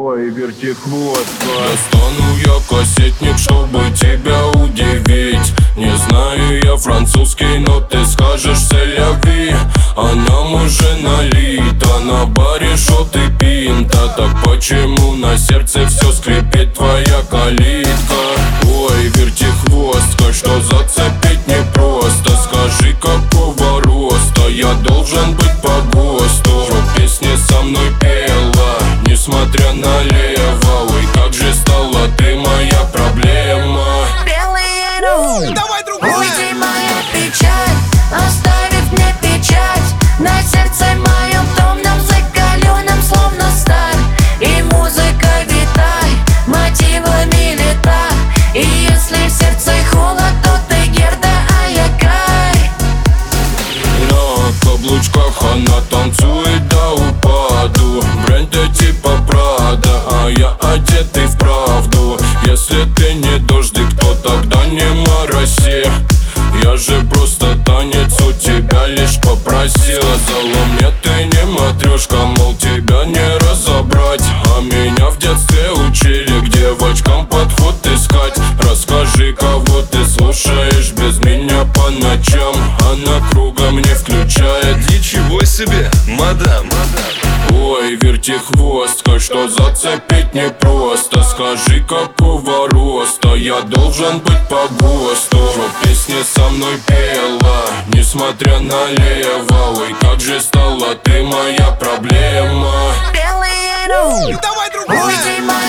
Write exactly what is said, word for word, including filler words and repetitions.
Ой, вертихвостка. Достану я кассетник, чтобы тебя удивить. Не знаю я французский, но ты скажешь «селяви». А нам уже налито на баре шот и пинта. Так почему на сердце все скрипит твоя калитка? Ой, вертихвостка, что зацепить непросто. Скажи, какого роста я должен быть по ГОСТу? Что песни со мной пела, несмотря на лево. Ой, как же стала ты моя проблема. Белые руки, Давай другую! уйди, моя печаль, оставив мне печать на сердце моем томном, закаленном, словно сталь. И музыка витай, мотивами лета. И если в сердце холод, то ты Герда, а я Кай. На каблучках она танцует до упаду. Бренды типа Прада, а я одетый в правду. Если ты не дождик, то тогда не мороси. Я же просто танец у тебя лишь попросил. Залом, ты не матрешка, мол, тебя не разобрать. А меня в детстве учили к девочкам подход искать. Расскажи, кого ты слушаешь без меня по ночам. Она кругом не включает. Ничего себе, мадам! Ой, вертихвостка, что зацепить непросто. Скажи, какого роста я должен быть по ГОСТу? Что песни со мной пела, несмотря на лево. Ой, как же стала ты моя проблема. Белые руки, Давай другую! уйди, моя